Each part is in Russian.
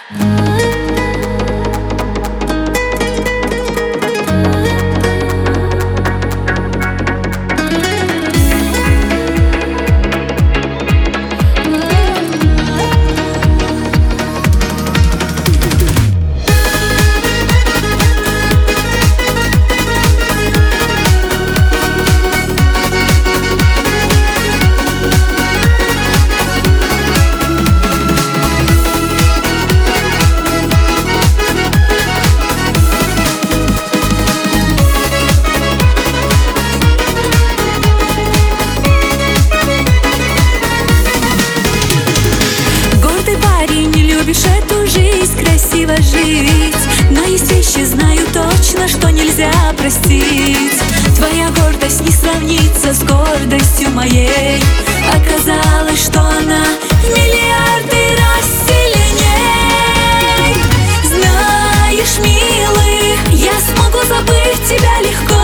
Эту жизнь красиво жить, но есть вещи, знаю точно, что нельзя простить. Твоя гордость не сравнится с гордостью моей. Оказалось, что она в миллиарды раз сильней. Знаешь, милый, я смогу забыть тебя легко,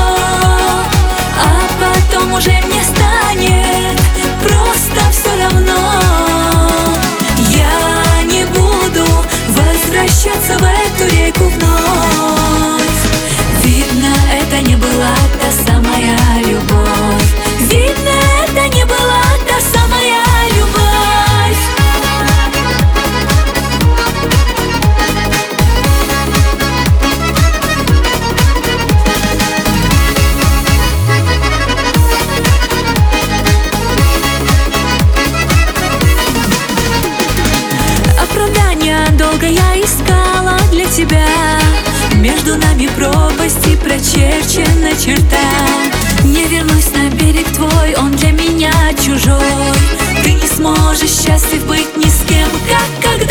а потом уже мне станет просто все равно. Возвращаться в эту реку вновь. Видно, это не была та самая любовь. Видно, это не была та самая любовь. Оправдания долго я искала для тебя. Между нами пропасть и прочерчена черта. Не вернусь на берег твой, он для меня чужой. Ты не сможешь счастлив быть ни с кем, как когда.